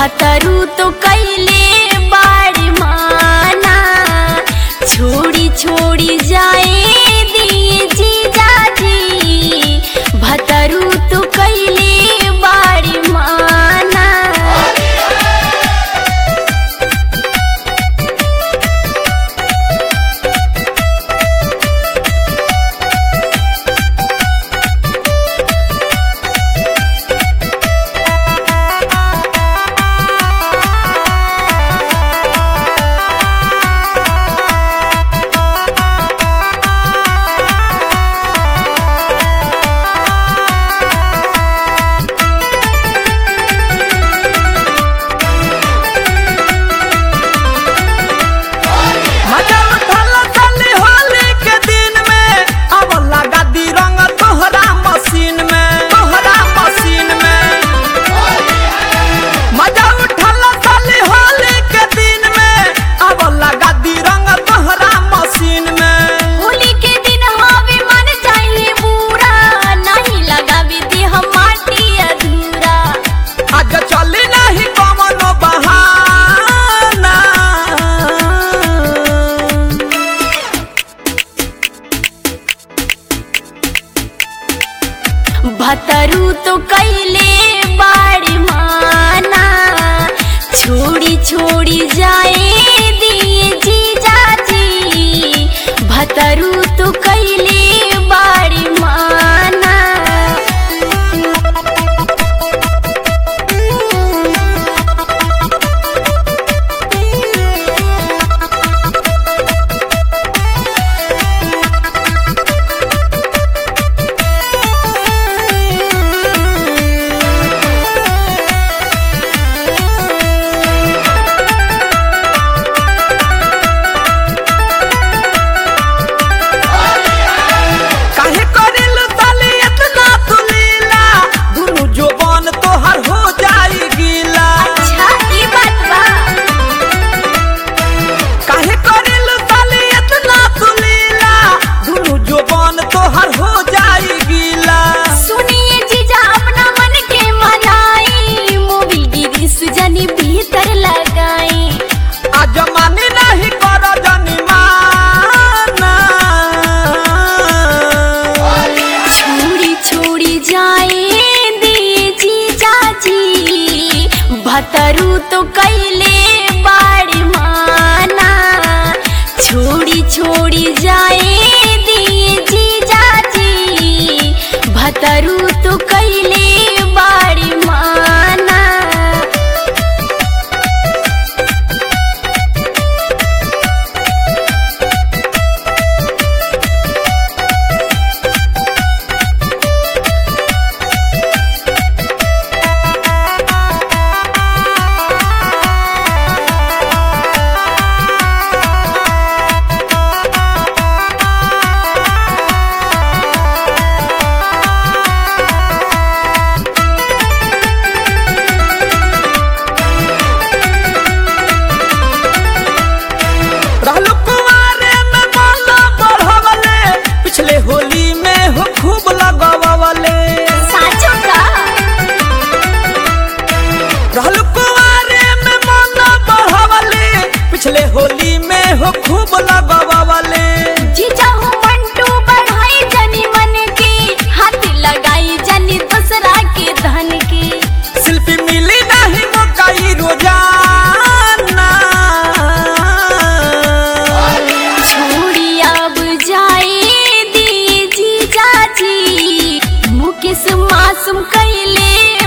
भतरू तो कैले बाड़ी माना, छोड़ी छोड़ी जाए दिए जीजा जी, भतरू तो कैले बाड़ी माना। भतरू तो कैले बाड़ी माना, छोड़ी छोड़ी जाए दिए जीजा जी, भतरू तो कैले बाड़ी माना। भीतर लगाई अजमानी नहीं करो जनिमाना, छोड़ी छोड़ी जाए दिए जीजा जी, भतरू तो कैले बाड़ी माना, छोड़ी छोड़ी जाए दिए जीजा जी, भतरू तो कैले बाड़ी माना। पिछले होली में हो खूब लगवावले, जीजा हो मंटू बढ़ाई जनी मन की, हाथ लगाई जनी दूसरा के धन की, शिल्पी मिली नहीं मौकाई रोजाना, छोड़ी अब जाए दिए जीजा जी, मुकेश मासूम कैले